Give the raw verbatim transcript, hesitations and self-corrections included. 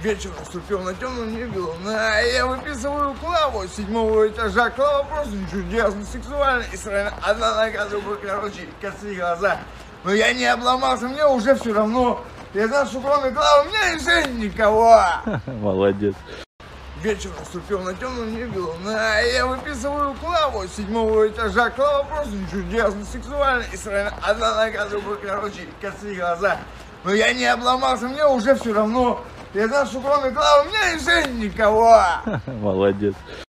Вечер наступил на темном небе луна, а я выписываю Клаву с седьмого этажа. Клава просто чудесный, сексуальный и сразу одна нога, другой, короче, косые глаза. Но я не обломался, мне уже все равно. Я знаю, что кроме Клавы у меня еще никого. Молодец. Вечер наступил на темном небе луна, а я выписываю Клаву с седьмого этажа. Клава просто чудесный, сексуальный и сразу одна нога, другой, короче, косые глаза. Но я не обломался, мне уже все равно. Я знаю, что кроме Клавы у меня еще никого. Молодец.